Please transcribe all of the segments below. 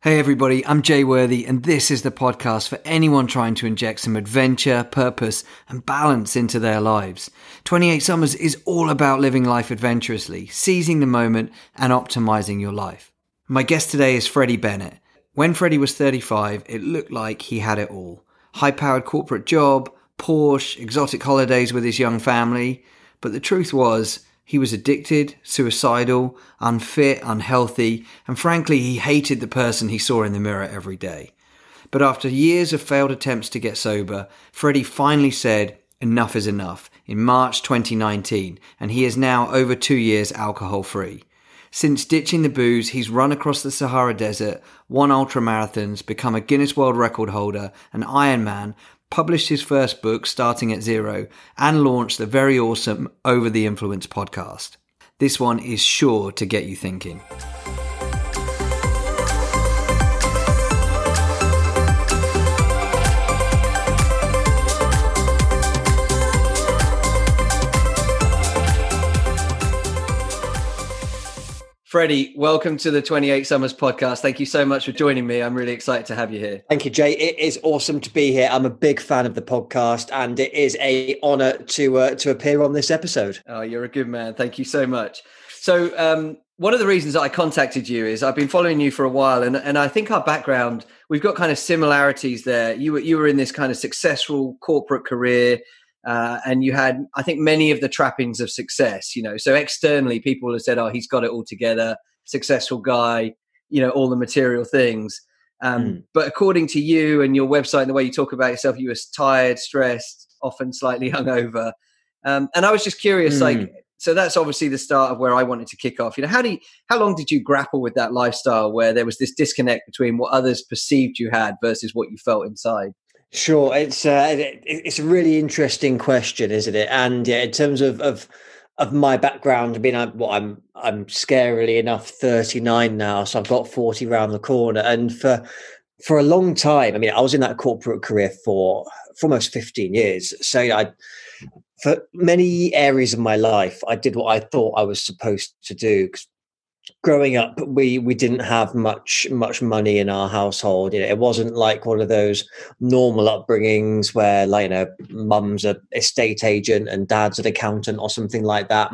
Hey everybody, I'm Jay Worthy and this is the podcast for anyone trying to inject some adventure, purpose and balance into their lives. 28 Summers is all about living life adventurously, seizing the moment and optimizing your life. My guest today is Freddie Bennett. When Freddie was 35, it looked like he had it all. High-powered corporate job, Porsche, exotic holidays with his young family. But the truth was, he was addicted, suicidal, unfit, unhealthy, and frankly, he hated the person he saw in the mirror every day. But after years of failed attempts to get sober, Freddie finally said, enough is enough, in March 2019, and he is now over 2 years alcohol-free. Since ditching the booze, he's run across the Sahara Desert, won ultramarathons, become a Guinness World Record holder, an Ironman, published his first book, Starting at Zero, and launched the very awesome Over the Influence podcast. This one is sure to get you thinking. Freddie, welcome to the 28 Summers podcast. Thank you so much for joining me. I'm really excited to have you here. Thank you, Jay. It is awesome to be here. I'm a big fan of the podcast and it is an honor to appear on this episode. Oh, you're a good man. Thank you so much. So one of the reasons that I contacted you is I've been following you for a while and I think our background, we've got kind of similarities there. You were in this kind of successful corporate career. And you had, I think, many of the trappings of success, so externally people have said, oh, he's got it all together, successful guy, all the material things. But according to you and your website and the way you talk about yourself, you were tired, stressed, often slightly hungover. And I was just curious, so that's obviously the start of where I wanted to kick off. How long did you grapple with that lifestyle where there was this disconnect between what others perceived you had versus what you felt inside? Sure, it's a really interesting question, isn't it? And in terms of my background, I mean, I'm scarily enough 39 now, so I've got 40 around the corner. And for a long time, I mean, I was in that corporate career for almost 15 years. So for many areas of my life, I did what I thought I was supposed to do. Growing up, we didn't have much money in our household. It wasn't like one of those normal upbringings where, mum's an estate agent and dad's an accountant or something like that.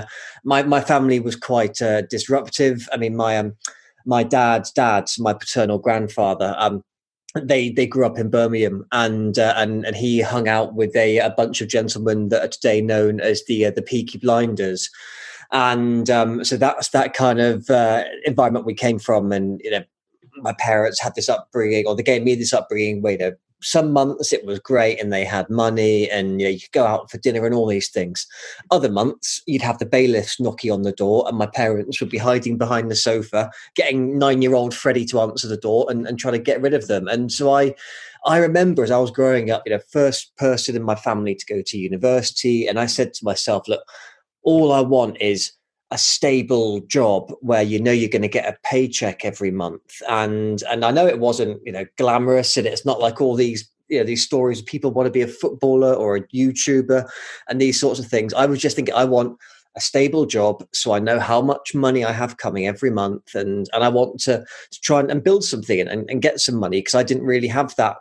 My family was quite disruptive. I mean, my dad's dad, my paternal grandfather, they grew up in Birmingham, and he hung out with a bunch of gentlemen that are today known as the Peaky Blinders. And so that's that kind of environment we came from. And, my parents had this upbringing, or they gave me this upbringing where, some months it was great and they had money and, you could go out for dinner and all these things. Other months you'd have the bailiffs knocking on the door and my parents would be hiding behind the sofa, getting 9-year-old Freddie to answer the door and trying to get rid of them. And so I remember as I was growing up, first person in my family to go to university. And I said to myself, look, all I want is a stable job where you're going to get a paycheck every month. And I know it wasn't, glamorous, and it's not like all these, these stories of people want to be a footballer or a YouTuber and these sorts of things. I was just thinking, I want a stable job so I know how much money I have coming every month, and I want to try and build something and get some money, because I didn't really have that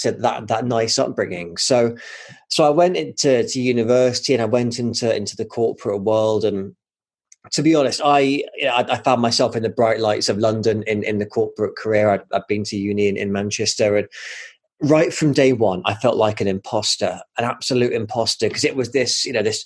nice upbringing. So I went into university and I went into the corporate world, and to be honest, I found myself in the bright lights of London in the corporate career. I'd been to uni in Manchester, and right from day one, I felt like an imposter, an absolute imposter, because it was this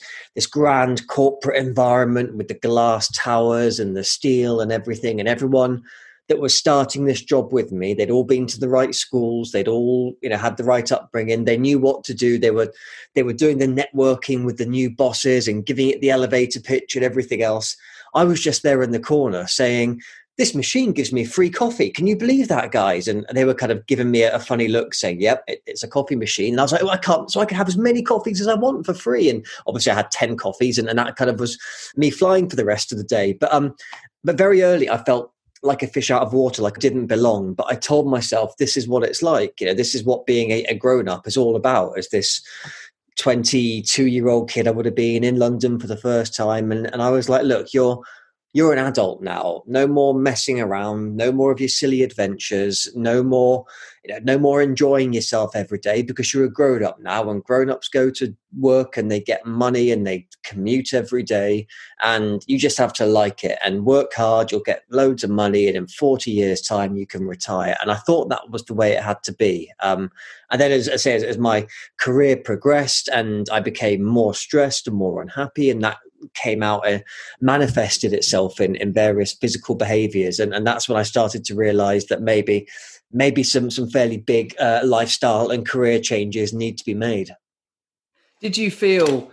grand corporate environment with the glass towers and the steel and everything, and everyone that was starting this job with me, they'd all been to the right schools, they'd all had the right upbringing, they knew what to do, they were doing the networking with the new bosses and giving it the elevator pitch and everything else. I was just there in the corner saying, this machine gives me free coffee. Can you believe that, guys? And they were kind of giving me a funny look saying, yep, it's a coffee machine. And I was like, I can't. So I can have as many coffees as I want for free. And obviously I had 10 coffees and that kind of was me flying for the rest of the day. But very early I felt like a fish out of water, like I didn't belong. But I told myself, this is what it's like. This is what being a grown-up is all about, as this 22-year-old kid I would have been in London for the first time. And I was like, look, you're you're an adult now. No more messing around. No more of your silly adventures. No more, no more enjoying yourself every day because you're a grown up now. And grown ups go to work and they get money and they commute every day. And you just have to like it and work hard. You'll get loads of money, and in 40 years' time, you can retire. And I thought that was the way it had to be. And then, as I say, as my career progressed and I became more stressed and more unhappy, and that came out and manifested itself in various physical behaviors, and that's when I started to realize that maybe some fairly big lifestyle and career changes need to be made. Did you feel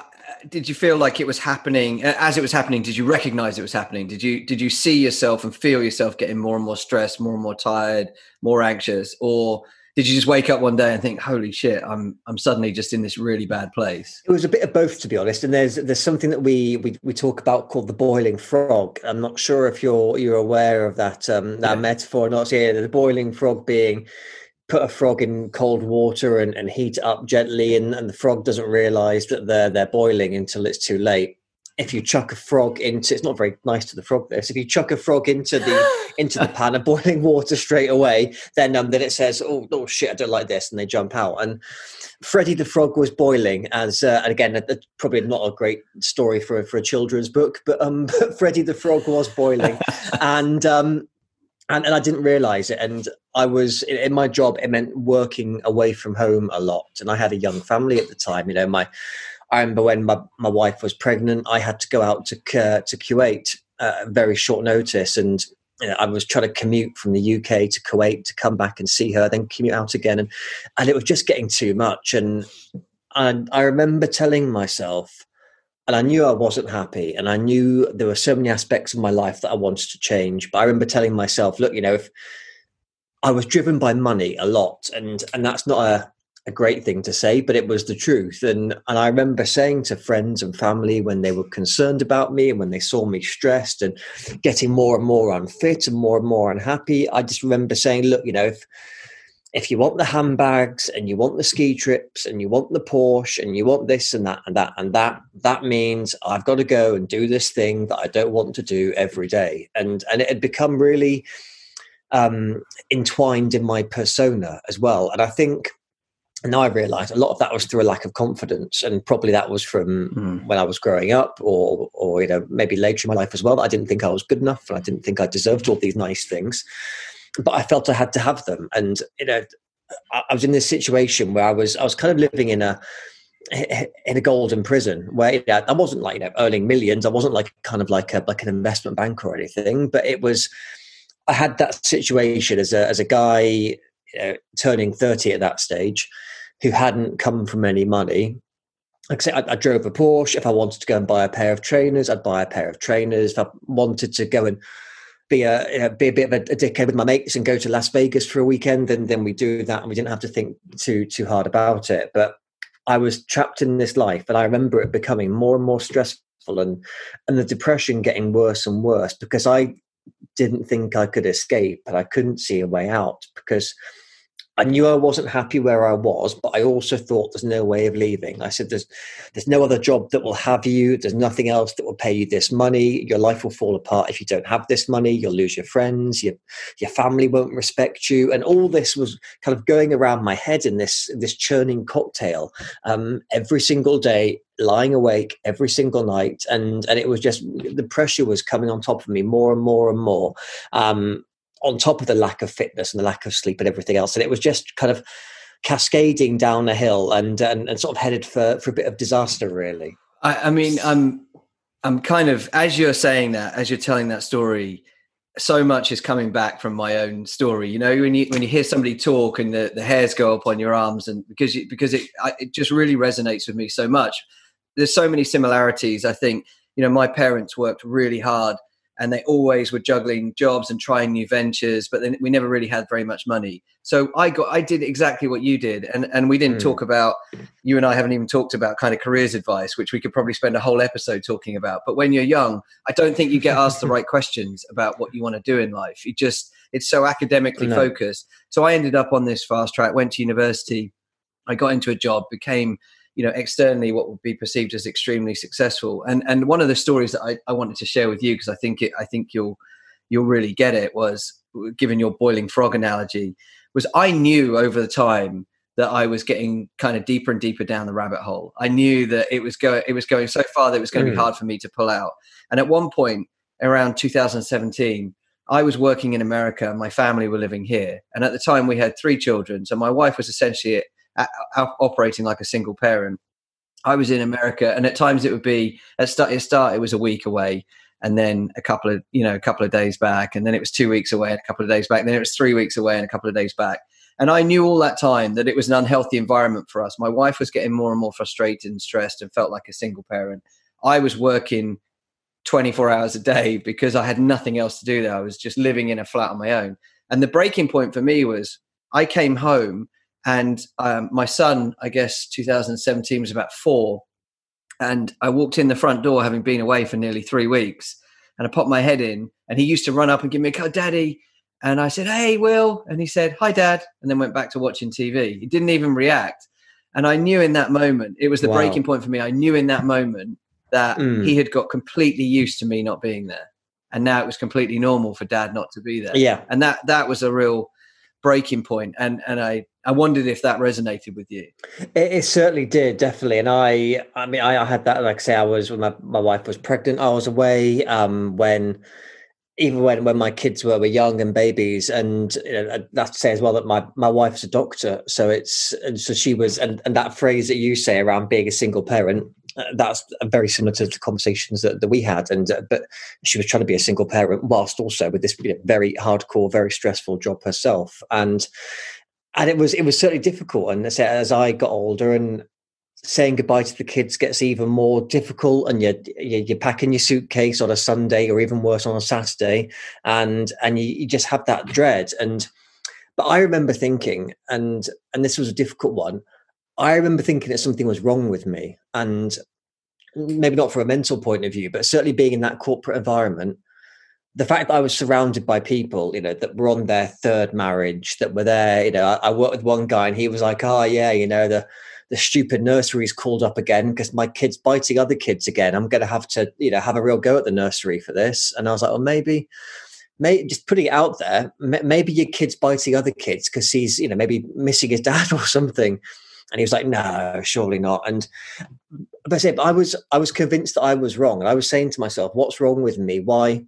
like it was happening as it was happening? Did you recognize it was happening? Did you see yourself and feel yourself getting more and more stressed, more and more tired, more anxious? Or did you just wake up one day and think, holy shit, I'm suddenly just in this really bad place? It was a bit of both, to be honest. And there's something that we talk about called the boiling frog. I'm not sure if you're aware of that metaphor or not. So, yeah, the boiling frog being put a frog in cold water and heat it up gently, and the frog doesn't realize that they're boiling until it's too late. If you chuck a frog into, it's not very nice to the frog this, if you chuck a frog into the pan of boiling water straight away, then it says, oh shit, I don't like this, and they jump out. And Freddie the frog was boiling, and again, probably not a great story for a children's book, but Freddie the frog was boiling, and I didn't realize it. And I was in my job, it meant working away from home a lot, and I had a young family at the time. I remember when my wife was pregnant, I had to go out to Kuwait very short notice, and I was trying to commute from the UK to Kuwait to come back and see her, then commute out again, and it was just getting too much. And I remember telling myself, and I knew I wasn't happy, and I knew there were so many aspects of my life that I wanted to change. But I remember telling myself, look, if I was driven by money a lot, and that's not a great thing to say, but it was the truth. And I remember saying to friends and family when they were concerned about me and when they saw me stressed and getting more and more unfit and more unhappy, I just remember saying, look, if you want the handbags and you want the ski trips and you want the Porsche and you want this and that and that and that means I've got to go and do this thing that I don't want to do every day. And it had become really entwined in my persona as well. And I think, and now I realise a lot of that was through a lack of confidence, and probably that was from when I was growing up, or maybe later in my life as well. That I didn't think I was good enough, and I didn't think I deserved all these nice things, but I felt I had to have them. And I was in this situation where I was kind of living in a golden prison where I wasn't like earning millions. I wasn't like an investment banker or anything, but it was. I had that situation as a guy turning 30 at that stage, who hadn't come from any money. Like I say, I drove a Porsche. If I wanted to go and buy a pair of trainers, I'd buy a pair of trainers. If I wanted to go and be a bit of a dickhead with my mates and go to Las Vegas for a weekend, then we do that, and we didn't have to think too hard about it. But I was trapped in this life, and I remember it becoming more and more stressful, and the depression getting worse and worse, because I didn't think I could escape, and I couldn't see a way out, because I knew I wasn't happy where I was, but I also thought there's no way of leaving. I said, there's no other job that will have you. There's nothing else that will pay you this money. Your life will fall apart if you don't have this money. You'll lose your friends. Your family won't respect you. And all this was kind of going around my head in this churning cocktail every single day, lying awake every single night. And it was just, the pressure was coming on top of me more and more and more. On top of the lack of fitness and the lack of sleep and everything else. And it was just kind of cascading down a hill and sort of headed for a bit of disaster, really. I mean, I'm kind of, as you're saying that, as you're telling that story, so much is coming back from my own story. When you hear somebody talk and the hairs go up on your arms, and because it just really resonates with me so much. There's so many similarities. I think, my parents worked really hard, and they always were juggling jobs and trying new ventures, but then we never really had very much money. So I did exactly what you did. And we didn't talk about, you and I haven't even talked about kind of careers advice, which we could probably spend a whole episode talking about. But when you're young, I don't think you get asked the right questions about what you want to do in life. It's so academically focused. So I ended up on this fast track, went to university. I got into a job, became externally what would be perceived as extremely successful. And one of the stories that I wanted to share with you, because I think you'll really get it, was, given your boiling frog analogy, was I knew over the time that I was getting kind of deeper and deeper down the rabbit hole. I knew that it was going so far that it was going to be hard for me to pull out. And at one point around 2017, I was working in America and my family were living here. And at the time we had 3 children. So my wife was essentially operating like a single parent. I was in America, and at times it would be at start it was a week away, and then a couple of days back, and then it was 2 weeks away and a couple of days back, and then it was 3 weeks away and a couple of days back. And I knew all that time that it was an unhealthy environment for us. My wife was getting more and more frustrated and stressed and felt like a single parent. I was working 24 hours a day because I had nothing else to do there. I was just living in a flat on my own. And the breaking point for me was I came home, and my son, I guess 2017, was about 4. And I walked in the front door, having been away for nearly 3 weeks. And I popped my head in, and he used to run up and give me a call, "Daddy." And I said, "Hey, Will." And he said, "Hi, Dad." And then went back to watching TV. He didn't even react. And I knew in that moment, it was the breaking point for me. I knew in that moment that he had got completely used to me not being there. And now it was completely normal for Dad not to be there. Yeah. And that was a real breaking point. And I wondered if that resonated with you. It certainly did, definitely. And I mean, I had that, like I say, I was, when my wife was pregnant, I was away when my kids were young and babies. And that's to say as well that my wife's a doctor. So she was, and that phrase that you say around being a single parent, that's very similar to the conversations that we had. And but she was trying to be a single parent whilst also with this very hardcore, very stressful job herself. And it was certainly difficult. And as I got older, and saying goodbye to the kids gets even more difficult, and you're packing your suitcase on a Sunday, or even worse on a Saturday, and you just have that dread. But I remember thinking, and this was a difficult one, I remember thinking that something was wrong with me, and maybe not from a mental point of view, but certainly being in that corporate environment, the fact that I was surrounded by people, that were on their 3rd marriage, that were there. I worked with one guy, and he was like, "Oh yeah, the stupid nursery's called up again because my kid's biting other kids again. I'm going to have to, have a real go at the nursery for this." And I was like, "Well, maybe just putting it out there, maybe your kid's biting other kids because he's, maybe missing his dad or something." And he was like, "No, surely not." But I was convinced that I was wrong. And I was saying to myself, what's wrong with me? Why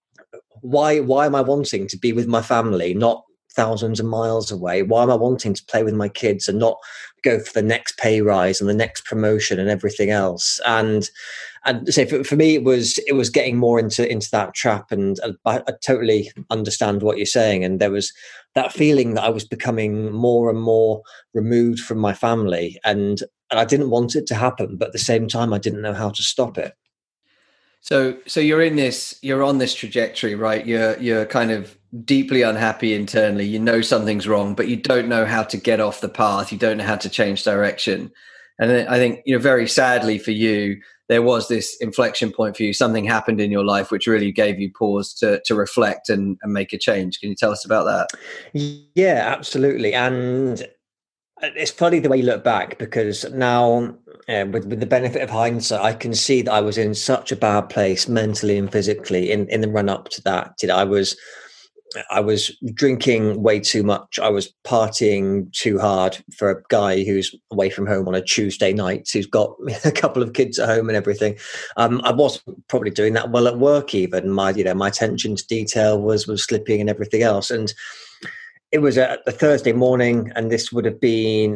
am I wanting to be with my family, not thousands of miles away? Why am I wanting to play with my kids and not go for the next pay rise and the next promotion and everything else? And so for me, it was getting more into that trap. And I totally understand what you're saying. And there was that feeling that I was becoming more and more removed from my family, and I didn't want it to happen, but at the same time, I didn't know how to stop it. So you're on this trajectory, right? You're kind of deeply unhappy internally. Something's wrong, but you don't know how to get off the path. You don't know how to change direction. And I think, very sadly for you, there was this inflection point for you. Something happened in your life which really gave you pause to reflect and make a change. Can you tell us about that? Yeah, absolutely. And it's funny the way you look back, because now, with the benefit of hindsight, I can see that I was in such a bad place mentally and physically in the run up to that. I was drinking way too much. I was partying too hard for a guy who's away from home on a Tuesday night, who's got a couple of kids at home and everything. I wasn't probably doing that well at work even. My attention to detail was slipping and everything else. And it was a Thursday morning, and this would have been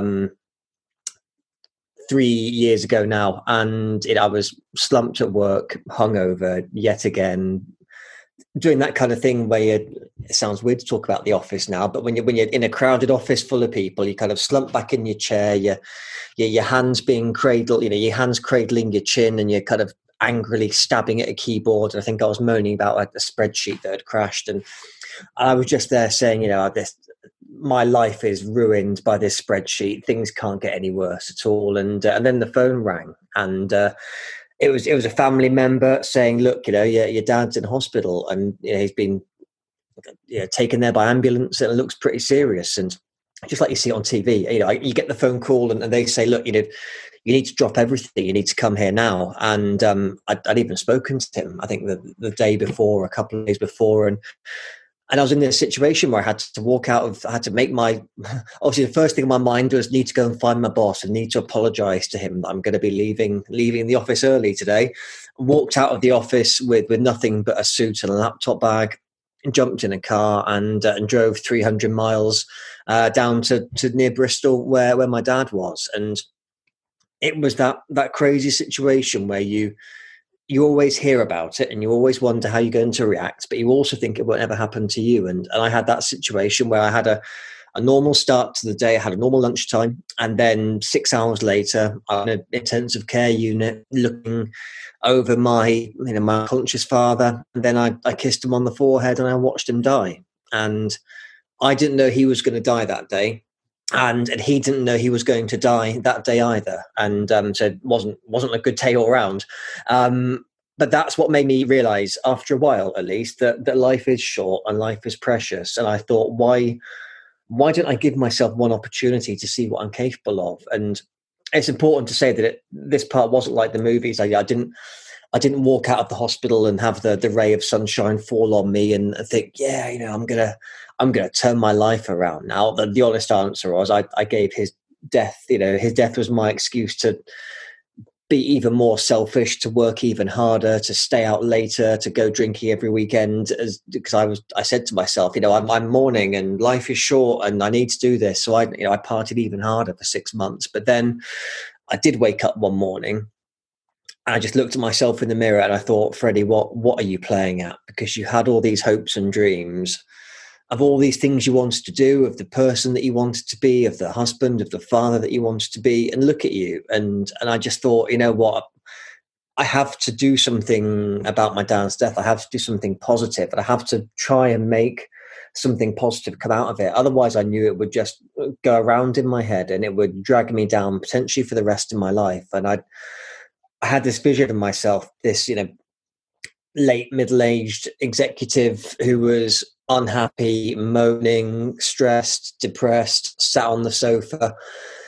3 years ago now. And I was slumped at work, hungover yet again, doing that kind of thing where it sounds weird to talk about the office now, but when you're in a crowded office full of people, you kind of slump back in your chair, your hands being cradled, your hands cradling your chin, and you're kind of angrily stabbing at a keyboard. And I think I was moaning about a spreadsheet that had crashed, and I was just there saying, my life is ruined by this spreadsheet. Things can't get any worse at all. And then the phone rang, and it was a family member saying, "Look, your dad's in hospital, and he's been taken there by ambulance, and it looks pretty serious." And just like you see on TV. You get the phone call and they say, look, you need to drop everything. You need to come here now. And I'd even spoken to him, I think the day before, a couple of days before, and I was in this situation where I had to walk I had to make obviously the first thing in my mind was need to go and find my boss and need to apologize to him that I'm going to be leaving the office early today. Walked out of the office with nothing but a suit and a laptop bag, and jumped in a car and drove 300 miles down to near Bristol where my dad was. And it was that crazy situation where you always hear about it and you always wonder how you're going to react, but you also think it won't ever happen to you. And I had that situation where I had a normal start to the day. I had a normal lunchtime, and then 6 hours later, I'm in an intensive care unit looking over my unconscious father. And then I kissed him on the forehead and I watched him die. And I didn't know he was going to die that day. And he didn't know he was going to die that day either, and so it wasn't a good day all around. But that's what made me realize, after a while at least, that life is short and life is precious. And I thought, why don't I give myself one opportunity to see what I'm capable of? And it's important to say that this part wasn't like the movies. I didn't walk out of the hospital and have the ray of sunshine fall on me and think, yeah, I'm gonna turn my life around now. The honest answer was I gave his death. His death was my excuse to be even more selfish, to work even harder, to stay out later, to go drinking every weekend. Because I said to myself, I'm mourning and life is short and I need to do this. So I partied even harder for 6 months. But then I did wake up one morning. And I just looked at myself in the mirror and I thought, Freddie, what are you playing at? Because you had all these hopes and dreams of all these things you wanted to do, of the person that you wanted to be, of the husband, of the father that you wanted to be, and look at you. And I just thought, you know what? I have to do something about my dad's death. I have to do something positive, and I have to try and make something positive come out of it. Otherwise, I knew it would just go around in my head and it would drag me down potentially for the rest of my life. And I had this vision of myself, this, late middle-aged executive who was unhappy, moaning, stressed, depressed, sat on the sofa,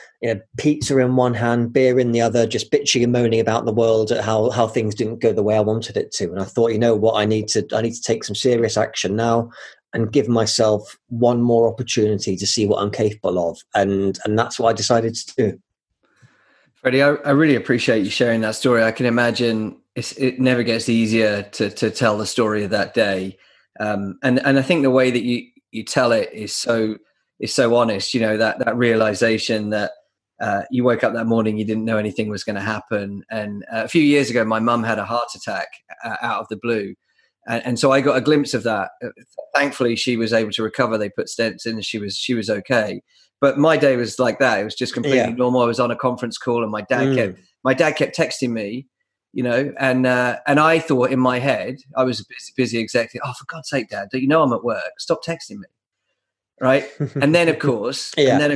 pizza in one hand, beer in the other, just bitching and moaning about the world at how things didn't go the way I wanted it to. And I thought, you know what, I need to take some serious action now and give myself one more opportunity to see what I'm capable of. And that's what I decided to do. Freddie, I really appreciate you sharing that story. I can imagine it never gets easier to tell the story of that day. And I think the way that you tell it is so honest, that realization that you woke up that morning, you didn't know anything was going to happen. And a few years ago, my mum had a heart attack out of the blue. And so I got a glimpse of that. Thankfully, she was able to recover. They put stents in and she was okay. But my day was like that. It was just completely normal. I was on a conference call and my dad kept texting me, and I thought in my head, I was a busy executive. Oh, for God's sake, Dad, do you know I'm at work? Stop texting me. Right. And then of course,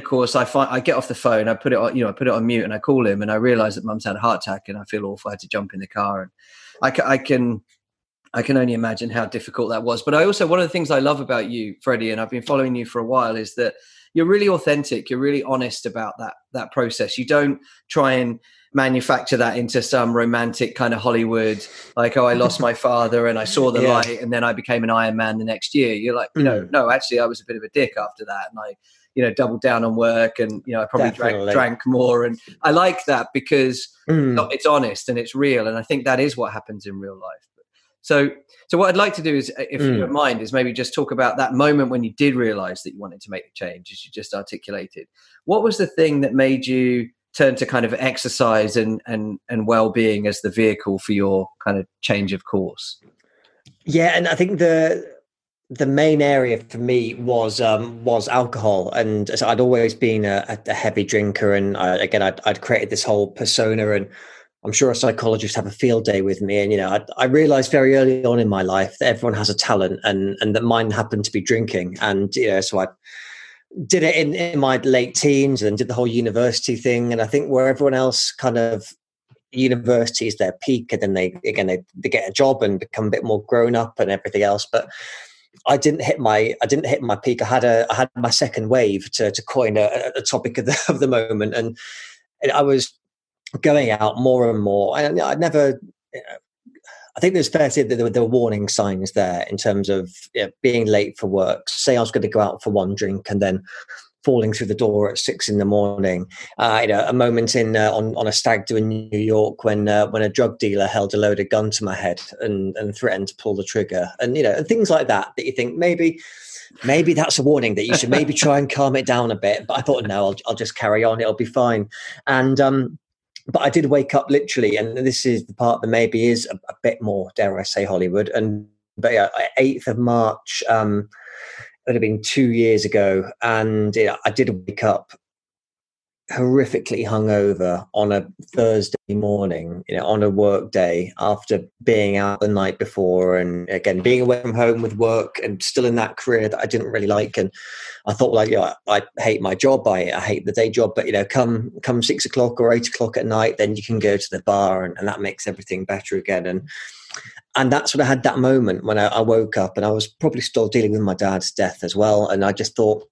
I get off the phone, I put it on mute and I call him and I realize that Mum's had a heart attack and I feel awful. I had to jump in the car and I can only imagine how difficult that was. But I also, one of the things I love about you, Freddie, and I've been following you for a while, is that you're really authentic. You're really honest about that process. You don't try and manufacture that into some romantic kind of Hollywood, like, oh, I lost my father and I saw the light and then I became an Iron Man the next year. You're like, no, actually I was a bit of a dick after that. And I, doubled down on work and, I probably drank more. And I like that because it's honest and it's real. And I think that is what happens in real life. So what I'd like to do is, if you don't mind, is maybe just talk about that moment when you did realize that you wanted to make the change, as you just articulated. What was the thing that made you turn to kind of exercise and well-being as the vehicle for your kind of change of course? Yeah, and I think the main area for me was alcohol, and so I'd always been a heavy drinker, and I'd created this whole persona, and I'm sure a psychologist have a field day with me. And, I realized very early on in my life that everyone has a talent and that mine happened to be drinking. And, so I did it in my late teens and did the whole university thing. And I think where everyone else kind of, university is their peak, and then they get a job and become a bit more grown up and everything else. But I didn't hit my peak. I had my second wave, to coin a topic of the moment, and I was going out more and more. I never. I think there's fair to say that there were warning signs there in terms of being late for work. Say I was going to go out for one drink and then falling through the door at 6 a.m. A moment on a stag do in New York when a drug dealer held a loaded gun to my head and threatened to pull the trigger, and and things like that you think maybe that's a warning that you should maybe try and calm it down a bit. But I thought, no, I'll just carry on. It'll be fine. And but I did wake up literally, and this is the part that maybe is a bit more, dare I say, Hollywood. But 8th of March. It would have been 2 years ago, and I did wake up horrifically hungover on a Thursday morning, on a work day after being out the night before, and again being away from home with work and still in that career that I didn't really like. And I thought, well, I hate my job, I hate the day job, but come 6 o'clock or 8 o'clock at night, then you can go to the bar, and that makes everything better again. And that's when I had that moment when I woke up, and I was probably still dealing with my dad's death as well. And I just thought,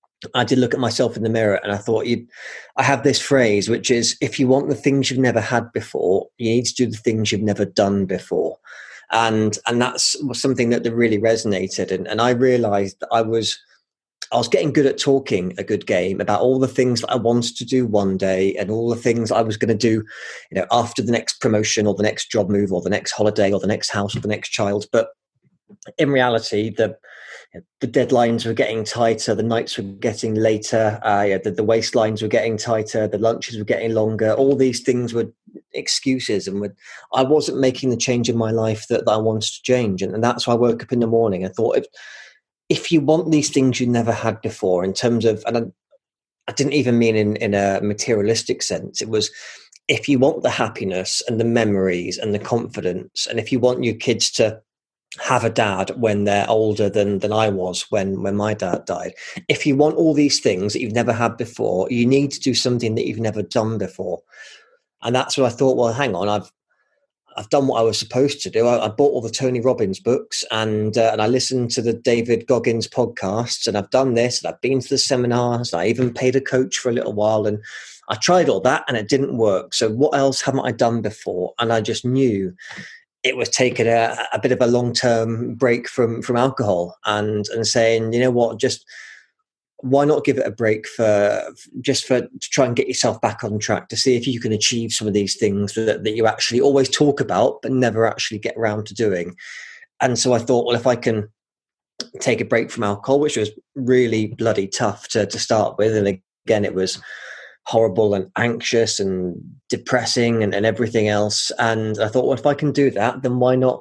I did look at myself in the mirror, and I thought, I have this phrase, which is, if you want the things you've never had before, you need to do the things you've never done before. And that's something that really resonated. And I realized that I was getting good at talking a good game about all the things that I wanted to do one day, and all the things I was going to do, after the next promotion or the next job move or the next holiday or the next house or the next child. But in reality, the deadlines were getting tighter, the nights were getting later, the waistlines were getting tighter, the lunches were getting longer. All these things were excuses, and I wasn't making the change in my life that I wanted to change. And that's why I woke up in the morning and thought, if you want these things you never had before, in terms of, and I didn't even mean in a materialistic sense, it was, if you want the happiness and the memories and the confidence, and if you want your kids to have a dad when they're older than I was when my dad died, if you want all these things that you've never had before, you need to do something that you've never done before. And that's what I thought, well, hang on, I've done what I was supposed to do. I bought all the Tony Robbins books, and I listened to the David Goggins podcasts, and I've done this, and I've been to the seminars, and I even paid a coach for a little while, and I tried all that and it didn't work. So what else haven't I done before? And I just knew it was taking a bit of a long-term break from alcohol, and saying, you know what, just why not give it a break to try and get yourself back on track, to see if you can achieve some of these things that you actually always talk about but never actually get around to doing. And so I thought, well, if I can take a break from alcohol, which was really bloody tough to start with, and again it was horrible and anxious and depressing and everything else, and I thought, well, if I can do that, then why not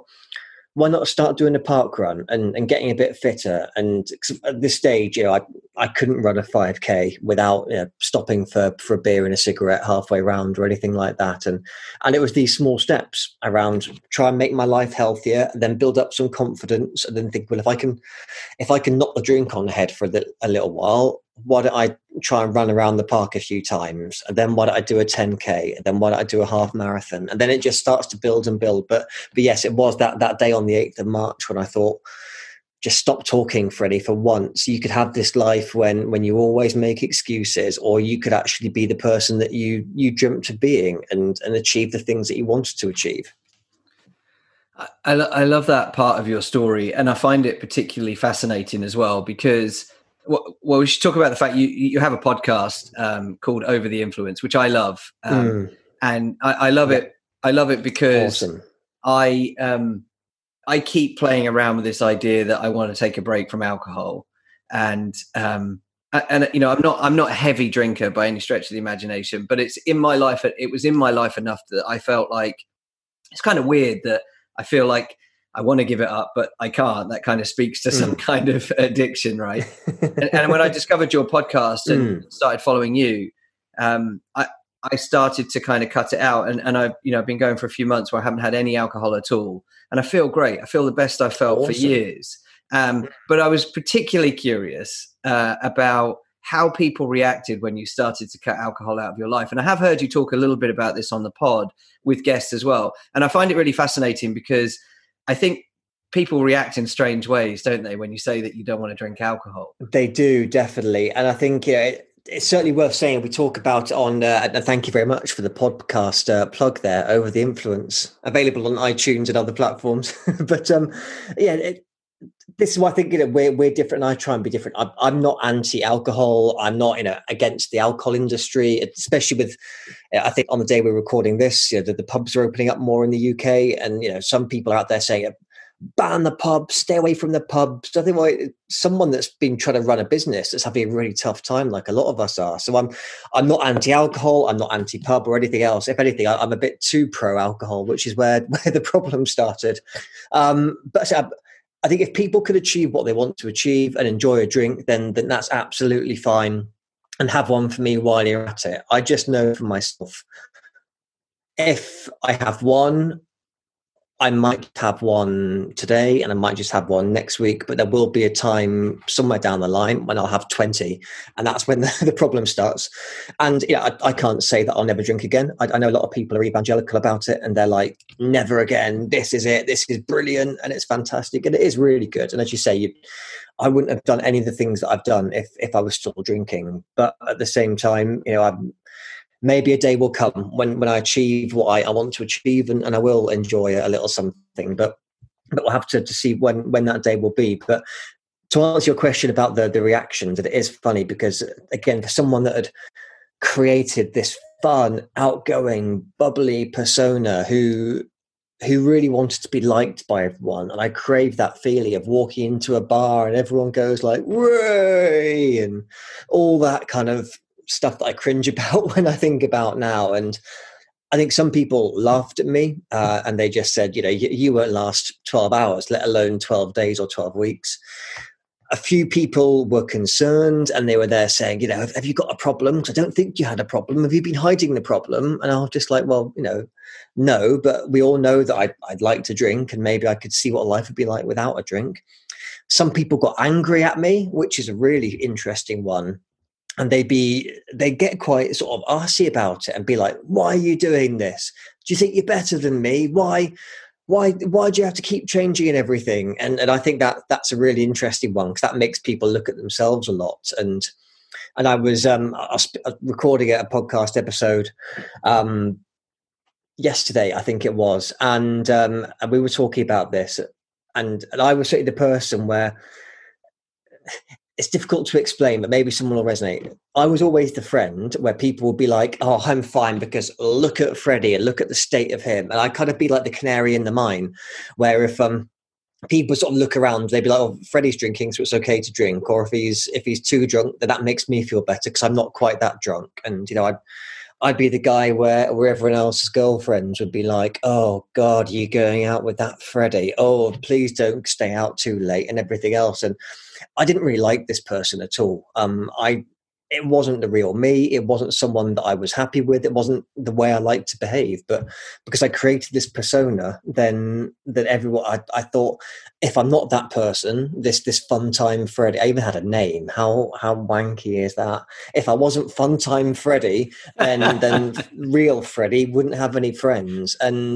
start doing a park run and getting a bit fitter? And at this stage, I couldn't run a 5K without stopping for a beer and a cigarette halfway round or anything like that. And it was these small steps around try and make my life healthier, and then build up some confidence, and then think, well, if I can knock the drink on the head for a little while, why don't I try and run around the park a few times? And then why don't I do a 10K? And then why don't I do a half marathon? And then it just starts to build and build. But yes, it was that day on the 8th of March when I thought, just stop talking, Freddie, for once. You could have this life when you always make excuses, or you could actually be the person that you dreamt of being and achieve the things that you wanted to achieve. I love that part of your story. And I find it particularly fascinating as well, because well, we should talk about the fact you have a podcast called Over the Influence, which I love, and I love it. I love it because awesome. I keep playing around with this idea that I want to take a break from alcohol, and I'm not a heavy drinker by any stretch of the imagination, but it's in my life. It was in my life enough that I felt like it's kind of weird that I feel like I want to give it up, but I can't. That kind of speaks to some kind of addiction, right? and when I discovered your podcast and started following you, I started to kind of cut it out. And I've been going for a few months where I haven't had any alcohol at all. And I feel great. I feel the best I've felt for years. But I was particularly curious about how people reacted when you started to cut alcohol out of your life. And I have heard you talk a little bit about this on the pod with guests as well. And I find it really fascinating because I think people react in strange ways, don't they, when you say that you don't want to drink alcohol? They do, definitely. And I think it's certainly worth saying. We talk about on, and thank you very much for the podcast plug there, Over the Influence, available on iTunes and other platforms. But this is why I think we're different. And I try and be different. I'm not anti-alcohol. I'm not against the alcohol industry, especially with. I think on the day we're recording this, the pubs are opening up more in the UK, and some people are out there saying ban the pubs, stay away from the pubs. I think someone that's been trying to run a business that's having a really tough time, like a lot of us are. So I'm not anti-alcohol. I'm not anti-pub or anything else. If anything, I'm a bit too pro-alcohol, which is where the problem started. But I think if people could achieve what they want to achieve and enjoy a drink, then that's absolutely fine. And have one for me while you're at it. I just know for myself, if I have one, I might have one today and I might just have one next week, but there will be a time somewhere down the line when I'll have 20, and that's when the problem starts. And I can't say that I'll never drink again. I know a lot of people are evangelical about it and they're like, never again, this is it, this is brilliant and it's fantastic, and it is really good. And as you say, I wouldn't have done any of the things that I've done if I was still drinking. But at the same time, maybe a day will come when I achieve what I want to achieve, and I will enjoy a little something. But we'll have to see when that day will be. But to answer your question about the reactions, it is funny because, again, for someone that had created this fun, outgoing, bubbly persona who really wanted to be liked by everyone, and I crave that feeling of walking into a bar and everyone goes like, "Way!" and all that kind of stuff that I cringe about when I think about now. And I think some people laughed at me and they just said, you won't last 12 hours, let alone 12 days or 12 weeks. A few people were concerned and they were there saying, have you got a problem? Because I don't think you had a problem. Have you been hiding the problem? And I was just like, well, no, but we all know that I'd like to drink, and maybe I could see what life would be like without a drink. Some people got angry at me, which is a really interesting one. And they get quite sort of arsy about it and be like, why are you doing this? Do you think you're better than me? Why do you have to keep changing and everything? And I think that's a really interesting one, because that makes people look at themselves a lot. And I was recording a podcast episode yesterday, I think it was. And we were talking about this, and I was certainly the person where it's difficult to explain, but maybe someone will resonate. I was always the friend where people would be like, oh, I'm fine because look at Freddie and look at the state of him. And I kind of be like the canary in the mine, where if people sort of look around, they'd be like, oh, Freddie's drinking, so it's okay to drink. Or if he's too drunk, then that makes me feel better because I'm not quite that drunk. And, I'd be the guy where everyone else's girlfriends would be like, oh, God, you're going out with that Freddie. Oh, please don't stay out too late and everything else. And I didn't really like this person at all. It wasn't the real me. It wasn't someone that I was happy with. It wasn't the way I like to behave. But because I created this persona, then everyone, I thought, if I'm not that person, this fun time Freddie, I even had a name. How wanky is that? If I wasn't fun time Freddie, then real Freddie wouldn't have any friends.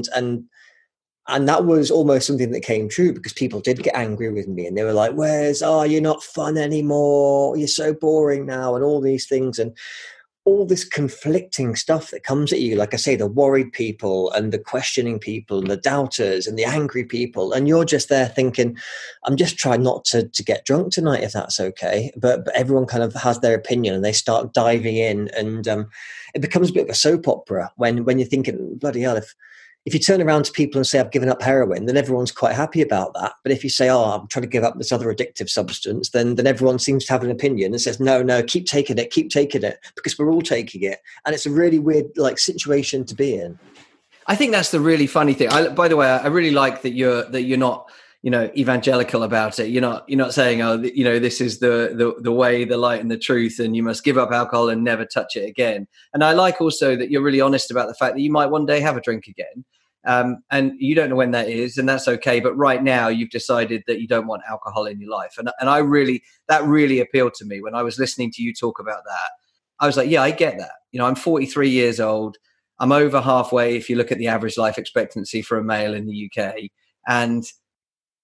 And that was almost something that came true, because people did get angry with me and they were like, you're not fun anymore. You're so boring now, and all these things. And all this conflicting stuff that comes at you, like I say, the worried people and the questioning people and the doubters and the angry people. And you're just there thinking, I'm just trying not to get drunk tonight, if that's okay. But everyone kind of has their opinion and they start diving in, and it becomes a bit of a soap opera when you're thinking, bloody hell, if you turn around to people and say, I've given up heroin, then everyone's quite happy about that. But if you say, oh, I'm trying to give up this other addictive substance, then everyone seems to have an opinion and says, no, keep taking it, because we're all taking it. And it's a really weird situation to be in. I think that's the really funny thing. By the way, I really like that you're not, evangelical about it. You're not saying, oh, this is the way, the light and the truth, and you must give up alcohol and never touch it again. And I like also that you're really honest about the fact that you might one day have a drink again. And you don't know when that is, and that's okay. But right now you've decided that you don't want alcohol in your life. And that really appealed to me when I was listening to you talk about that. I was like, yeah, I get that. I'm 43 years old. I'm over halfway if you look at the average life expectancy for a male in the UK. And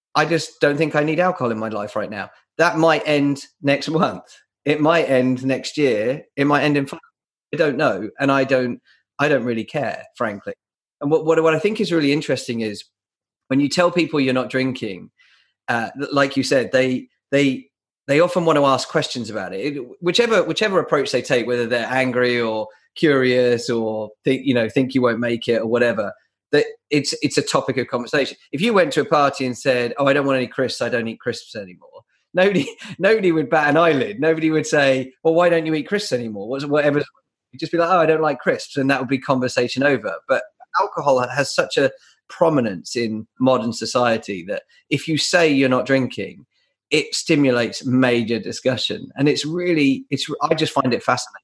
I just don't think I need alcohol in my life right now. That might end next month. It might end next year. It might end in 5. I don't know, and I don't really care, frankly. And what I think is really interesting is when you tell people you're not drinking, like you said, they often want to ask questions about it. Whichever approach they take, whether they're angry or curious or think you won't make it or whatever, that it's a topic of conversation. If you went to a party and said, "Oh, I don't want any crisps. I don't eat crisps anymore," nobody would bat an eyelid. Nobody would say, "Well, why don't you eat crisps anymore?" Whatever. You'd just be like, "Oh, I don't like crisps," and that would be conversation over. But alcohol has such a prominence in modern society that if you say you're not drinking, it stimulates major discussion, and I just find it fascinating.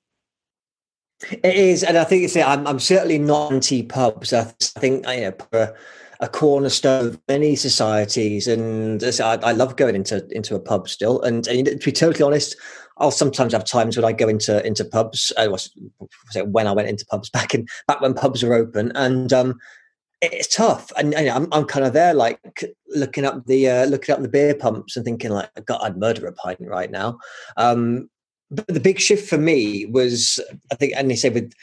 It is, and I think I'm certainly not anti-pubs. I think a cornerstone of many societies, and I love going into a pub still. And to be totally honest, I'll sometimes have times when I go into pubs. When I went into pubs back when pubs were open, and it's tough. And I'm kind of there, like looking up the beer pumps and thinking, like, God, I'd murder a pint right now. But the big shift for me was, I think, and they say with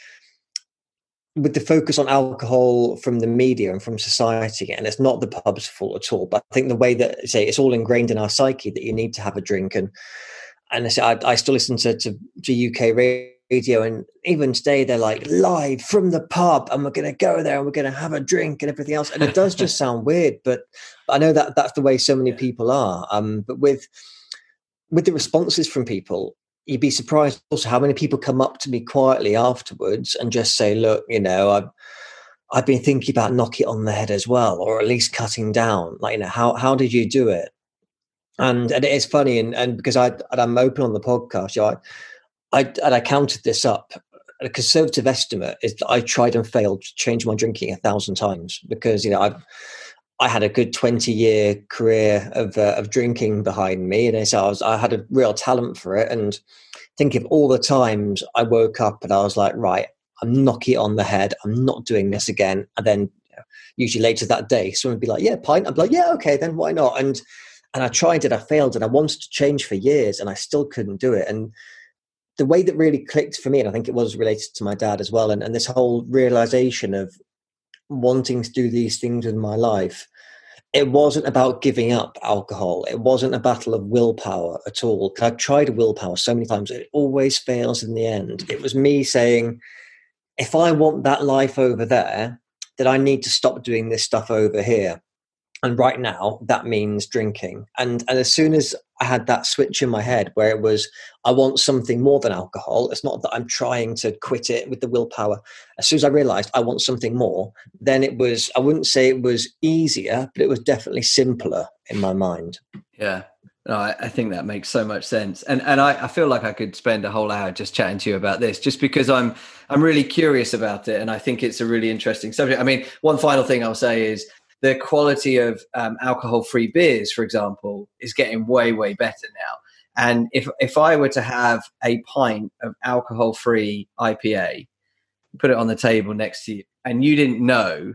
the focus on alcohol from the media and from society, and it's not the pub's fault at all, but I think the way that it's all ingrained in our psyche that you need to have a drink, and I still listen to UK radio, and even today they're like, live from the pub, and we're going to go there and we're going to have a drink and everything else, and it does just sound weird, but I know that that's the way so many people are. But with the responses from people, you'd be surprised also how many people come up to me quietly afterwards and just say, look, I've been thinking about knock it on the head as well, or at least cutting down. Like, how did you do it? And it is funny, and because I'm open on the podcast, I counted this up. A conservative estimate is that I tried and failed to change my drinking 1,000 times, because I had a good 20-year career of drinking behind me, and so I had a real talent for it. And think of all the times I woke up and I was like, right, I'm knocking it on the head. I'm not doing this again. And then usually later that day, someone would be like, yeah, pint. I'd be like, yeah, okay, then why not? And I tried it, I failed, and I wanted to change for years, and I still couldn't do it. And the way that really clicked for me, and I think it was related to my dad as well, and this whole realization of wanting to do these things in my life, it wasn't about giving up alcohol. It wasn't a battle of willpower at all. I've tried willpower so many times. It always fails in the end. It was me saying, if I want that life over there, then I need to stop doing this stuff over here. And right now, that means drinking. And as soon as I had that switch in my head where it was, I want something more than alcohol. It's not that I'm trying to quit it with the willpower. As soon as I realized I want something more, then it was, I wouldn't say it was easier, but it was definitely simpler in my mind. Yeah. No, I think that makes so much sense. And I feel like I could spend a whole hour just chatting to you about this, just because I'm really curious about it. And I think it's a really interesting subject. I mean, one final thing I'll say is, the quality of alcohol-free beers, for example, is getting way, way better now. And if I were to have a pint of alcohol-free IPA, put it on the table next to you, and you didn't know,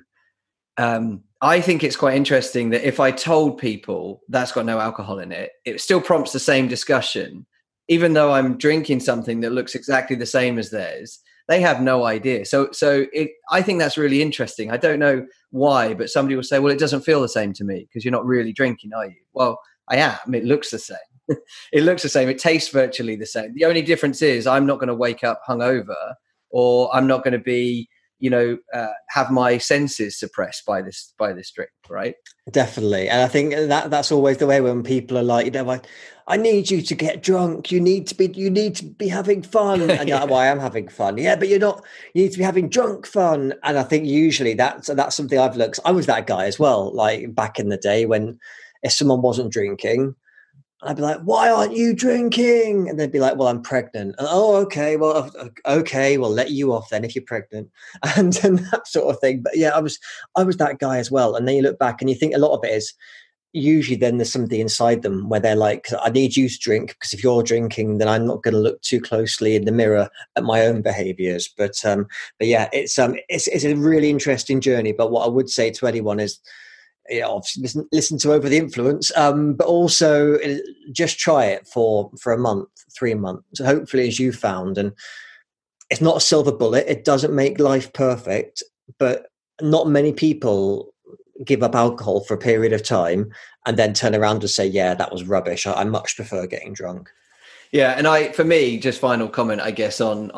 I think it's quite interesting that if I told people that's got no alcohol in it, it still prompts the same discussion. Even though I'm drinking something that looks exactly the same as theirs, they have no idea. So I think that's really interesting. I don't know why, but somebody will say, well, it doesn't feel the same to me because you're not really drinking, are you? Well, I am. It looks the same. It looks the same. It tastes virtually the same. The only difference is I'm not going to wake up hungover, or I'm not going to be, have my senses suppressed by this drink, right? Definitely. And I think that's always the way when people are like, I need you to get drunk. You need to be having fun. And you're like, well, I am having fun. Yeah, but you're not. You need to be having drunk fun. And I think usually that's something I've looked. I was that guy as well. Like back in the day when if someone wasn't drinking, I'd be like, why aren't you drinking? And they'd be like, well, I'm pregnant. And, oh, okay. Well, we'll let you off then if you're pregnant and that sort of thing. But yeah, I was that guy as well. And then you look back and you think a lot of it is usually then there's something inside them where they're like, I need you to drink because if you're drinking, then I'm not going to look too closely in the mirror at my own behaviors. But yeah, it's a really interesting journey. But what I would say to anyone is, obviously listen to Over the Influence, but also just try it for a month, 3 months. So hopefully, as you found, and it's not a silver bullet. It doesn't make life perfect, but not many people give up alcohol for a period of time and then turn around and say, yeah, that was rubbish. I much prefer getting drunk. Yeah. And for me, just final comment, I guess, on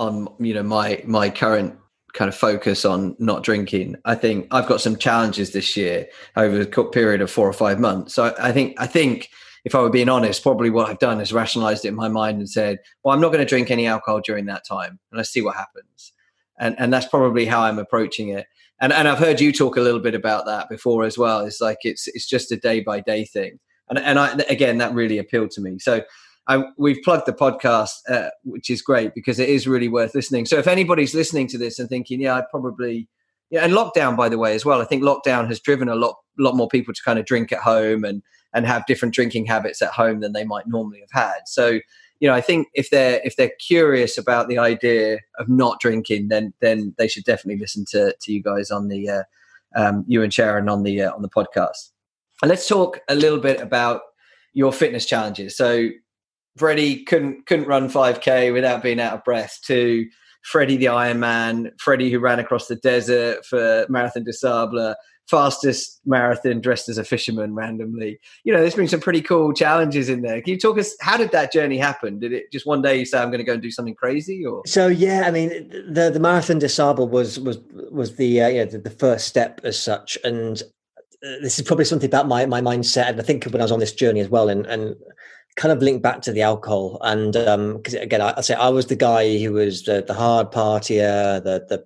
my current kind of focus on not drinking. I think I've got some challenges this year over a period of 4 or 5 months. So I think if I were being honest, probably what I've done is rationalized it in my mind and said, well, I'm not going to drink any alcohol during that time and let's see what happens. And that's probably how I'm approaching it. And I've heard you talk a little bit about that before as well. It's like, it's just a day by day thing. And again, that really appealed to me. So we've plugged the podcast, which is great because it is really worth listening. So if anybody's listening to this and thinking, and lockdown, by the way, as well, I think lockdown has driven a lot more people to kind of drink at home and have different drinking habits at home than they might normally have had. So, I think if they're curious about the idea of not drinking, then they should definitely listen to you guys on the you and Sharon on the podcast. And let's talk a little bit about your fitness challenges. So Freddie couldn't run 5K without being out of breath, to Freddie the Ironman, Freddie who ran across the desert for Marathon des Sables, fastest marathon dressed as a fisherman randomly. There's been some pretty cool challenges in there. Can you talk us, how did that journey happen? Did it just one day you say, I'm going to go and do something crazy? Or so, yeah, I mean, the Marathon des Sables was the first step as such. And this is probably something about my mindset. And I think when I was on this journey as well, and kind of link back to the alcohol. And because again, I say I was the guy who was the hard partier,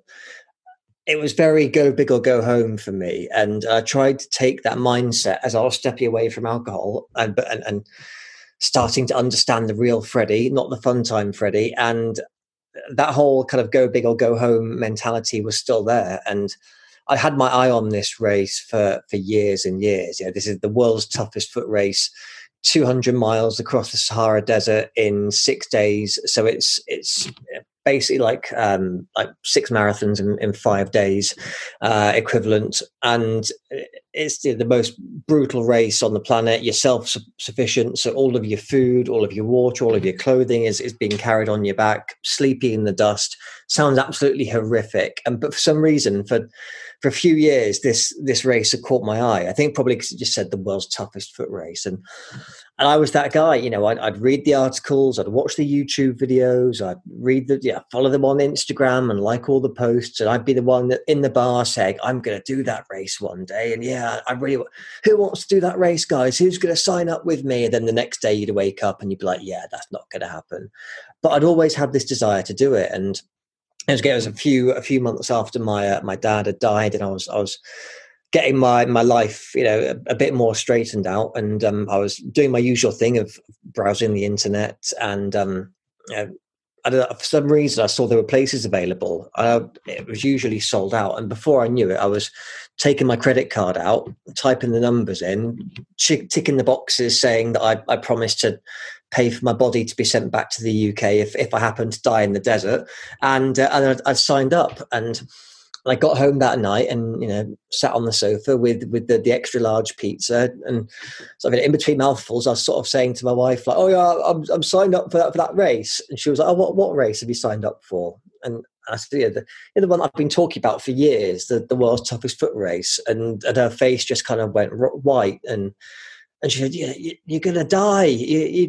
it was very go big or go home for me. And I tried to take that mindset as I was stepping away from alcohol and starting to understand the real Freddie, not the fun time Freddie. And that whole kind of go big or go home mentality was still there. And I had my eye on this race for years and years. This is the world's toughest foot race, 200 miles across the Sahara Desert in 6 days. So it's basically like 6 marathons in 5 days equivalent. And it's the most brutal race on the planet. You're self-sufficient. So all of your food, all of your water, all of your clothing is being carried on your back, sleeping in the dust. Sounds absolutely horrific. But for some reason, for a few years, this race had caught my eye. I think probably because it just said the world's toughest foot race. And I was that guy, I'd read the articles, I'd watch the YouTube videos, I'd follow them on Instagram and like all the posts. And I'd be the one that in the bar saying, I'm going to do that race one day. And who wants to do that race, guys? Who's going to sign up with me? And then the next day you'd wake up and you'd be like, yeah, that's not going to happen. But I'd always had this desire to do it. And it was a few months after my dad had died, and I was getting my life, a bit more straightened out, and I was doing my usual thing of browsing the internet, and I don't know, for some reason I saw there were places available. It was usually sold out, and before I knew it, I was taking my credit card out, typing the numbers in, ticking the boxes, saying that I promised to pay for my body to be sent back to the UK if I happened to die in the desert, and I signed up. And I got home that night and sat on the sofa with the extra large pizza, and so in between mouthfuls I was sort of saying to my wife, like, oh yeah, I'm signed up for that race. And she was like, oh, what race have you signed up for? And I said, yeah, the one I've been talking about for years, the world's toughest foot race. And her face just kind of went white, and she said, yeah, you're gonna die.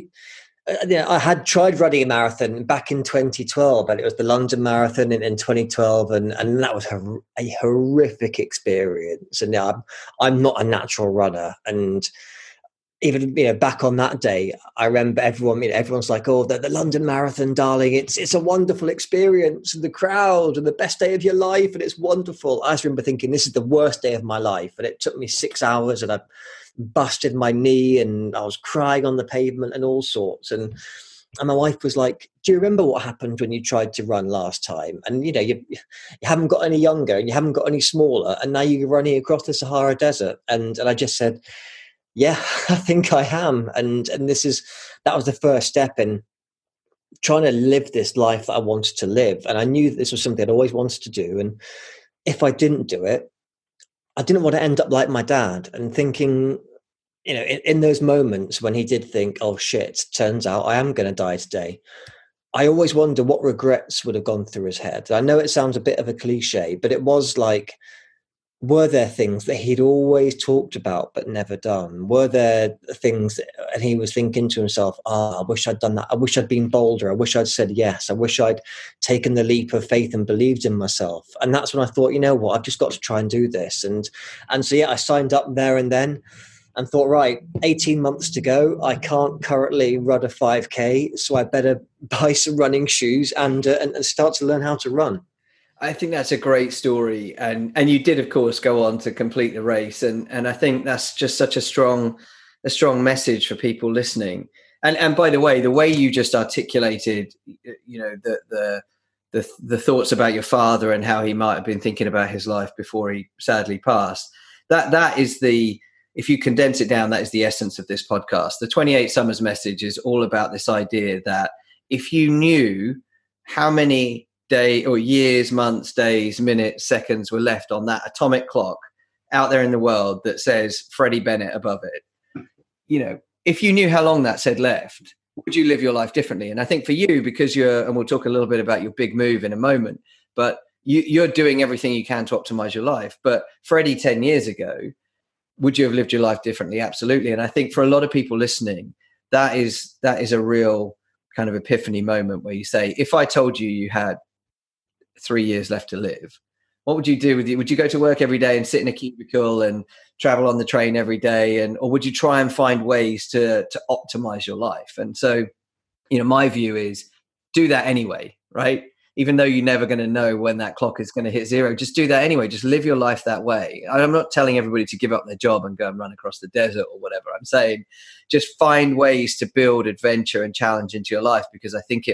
I had tried running a marathon back in 2012, and it was the London Marathon in 2012, and that was a horrific experience. And I'm not a natural runner, and even back on that day, I remember everyone's like, oh, the London Marathon, darling, it's a wonderful experience, and the crowd, and the best day of your life, and it's wonderful. I just remember thinking, this is the worst day of my life, and it took me 6 hours, and I busted my knee, and I was crying on the pavement and all sorts. And my wife was like, do you remember what happened when you tried to run last time? And you haven't got any younger, and you haven't got any smaller, and now you're running across the Sahara Desert. And I just said, yeah, I think I am. And that was the first step in trying to live this life that I wanted to live. And I knew that this was something I'd always wanted to do. And if I didn't do it, I didn't want to end up like my dad, and thinking, in those moments when he did think, oh shit, turns out I am going to die today, I always wonder what regrets would have gone through his head. I know it sounds a bit of a cliche, but it was like, were there things that he'd always talked about but never done? Were there things and he was thinking to himself, I wish I'd done that. I wish I'd been bolder. I wish I'd said yes. I wish I'd taken the leap of faith and believed in myself. And that's when I thought, you know what, I've just got to try and do this. And so, yeah, I signed up there and then and thought, right, 18 months to go. I can't currently run a 5K, so I better buy some running shoes and start to learn how to run. I think that's a great story, and you did, of course, go on to complete the race, and I think that's just such a strong message for people listening. And by the way you just articulated, the thoughts about your father and how he might have been thinking about his life before he sadly passed. That is if you condense it down, that is the essence of this podcast. The 28 Summers message is all about this idea that if you knew how many day or years, months, days, minutes, seconds were left on that atomic clock out there in the world that says Freddie Bennett above it, if you knew how long that said left, would you live your life differently? And I think for you, because and we'll talk a little bit about your big move in a moment, but you're doing everything you can to optimize your life. But Freddie 10 years ago, would you have lived your life differently? Absolutely. And I think for a lot of people listening, that is a real kind of epiphany moment where you say, if I told you you had 3 years left to live, what would you do with it? Would you go to work every day and sit in a cubicle and travel on the train every day? Or would you try and find ways to optimize your life? And so, my view is do that anyway, right? Even though you're never going to know when that clock is going to hit zero, just do that anyway. Just live your life that way. I'm not telling everybody to give up their job and go and run across the desert or whatever. I'm saying just find ways to build adventure and challenge into your life, because I think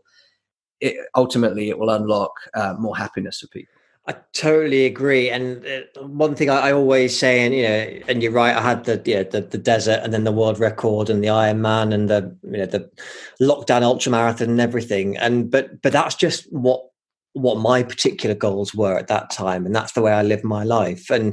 ultimately it will unlock more happiness for people. I totally agree. And one thing I always say, and you're right, I had the desert and then the world record and the Ironman and the lockdown ultramarathon and everything. But that's just what my particular goals were at that time. And that's the way I lived my life. And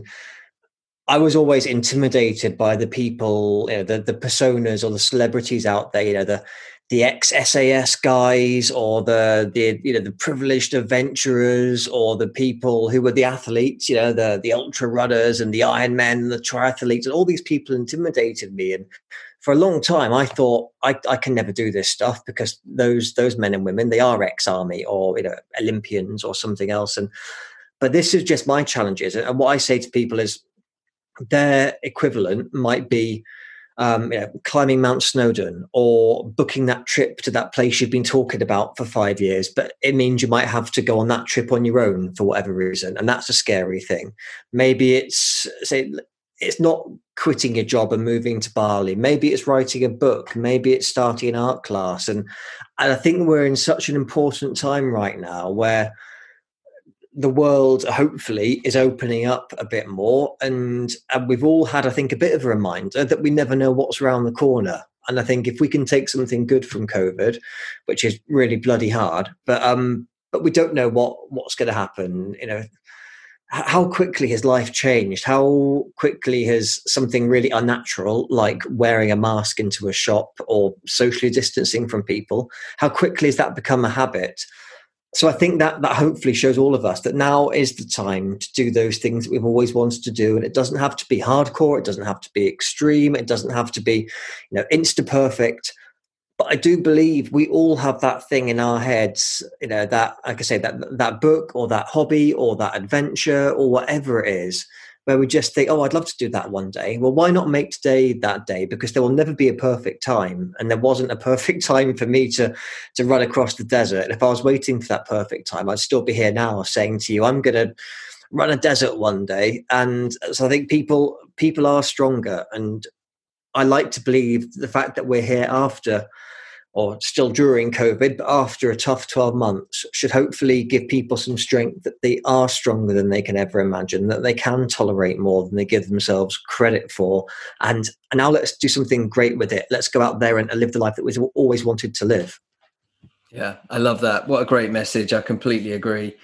I was always intimidated by the people, the personas or the celebrities out there, the ex-SAS guys, or the privileged adventurers, or the people who were the athletes, the ultra runners and the Ironmen and the triathletes, and all these people intimidated me. And for a long time, I thought I can never do this stuff, because those men and women, they are ex-army or Olympians or something else. But this is just my challenges. And what I say to people is their equivalent might be climbing Mount Snowdon, or booking that trip to that place you've been talking about for 5 years, but it means you might have to go on that trip on your own for whatever reason, and that's a scary thing. Maybe it's not quitting your job and moving to Bali. Maybe it's writing a book. Maybe it's starting an art class. And I think we're in such an important time right now where the world hopefully is opening up a bit more, and we've all had, I think, a bit of a reminder that we never know what's around the corner. And I think if we can take something good from COVID, which is really bloody hard, but we don't know what's going to happen. How quickly has life changed? How quickly has something really unnatural, like wearing a mask into a shop or socially distancing from people, how quickly has that become a habit? So I think that hopefully shows all of us that now is the time to do those things that we've always wanted to do. And it doesn't have to be hardcore. It doesn't have to be extreme. It doesn't have to be, insta perfect. But I do believe we all have that thing in our heads, that, like I say, that book or that hobby or that adventure or whatever it is, where we just think, I'd love to do that one day. Well, why not make today that day? Because there will never be a perfect time. And there wasn't a perfect time for me to run across the desert. And if I was waiting for that perfect time, I'd still be here now saying to you, I'm going to run a desert one day. And so I think people are stronger. And I like to believe the fact that we're here after, or still during COVID, but after a tough 12 months, should hopefully give people some strength that they are stronger than they can ever imagine, that they can tolerate more than they give themselves credit for. And now let's do something great with it. Let's go out there and live the life that we've always wanted to live. Yeah, I love that. What a great message. I completely agree.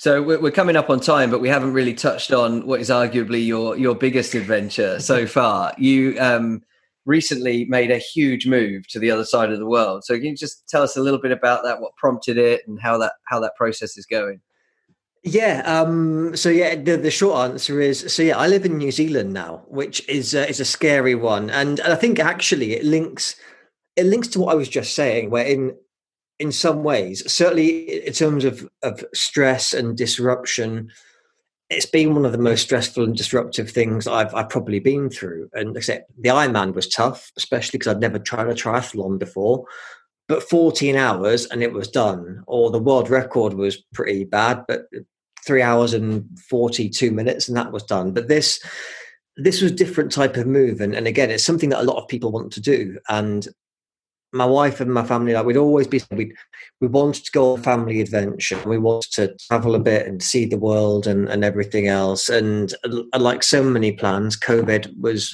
So we're coming up on time, but we haven't really touched on what is arguably your biggest adventure so far. You recently made a huge move to the other side of the world. So can you just tell us a little bit about that, what prompted it, and how that process is going? Yeah. The short answer is, I live in New Zealand now, which is a scary one, and I think actually it links to what I was just saying, where in some ways, certainly in terms of stress and disruption, it's been one of the most stressful and disruptive things I've probably been through. And except the Ironman was tough, especially because I'd never tried a triathlon before. But 14 hours and it was done. Or the world record was pretty bad, but 3 hours and 42 minutes and that was done. But this was a different type of move. And again, it's something that a lot of people want to do. And my wife and my family, like, we wanted to go on a family adventure. We wanted to travel a bit and see the world and everything else. And like so many plans, COVID was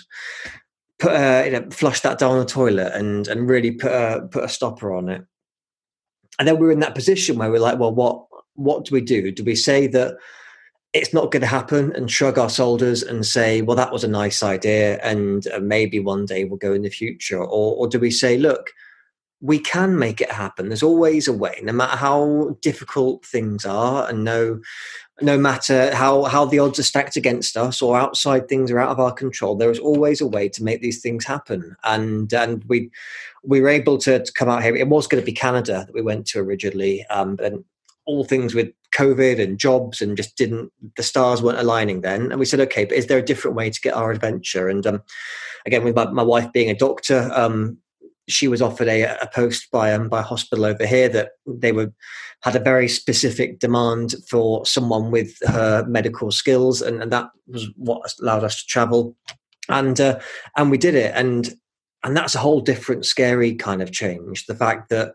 flushed that down the toilet and really put a stopper on it. And then we were in that position where we're like, well, what do we do? Do we say that it's not going to happen and shrug our shoulders and say, well, that was a nice idea and maybe one day we'll go in the future? Or do we say, look, we can make it happen. There's always a way, no matter how difficult things are, and no matter how the odds are stacked against us or outside things are out of our control, there is always a way to make these things happen. And we were able to come out here. It was going to be Canada that we went to originally, but then all things with COVID and jobs and just the stars weren't aligning then. And we said, okay, but is there a different way to get our adventure? And again, with my wife being a doctor, she was offered a post by a hospital over here that they had a very specific demand for someone with her medical skills, and that was what allowed us to travel, and we did it, and that's a whole different, scary kind of change. The fact that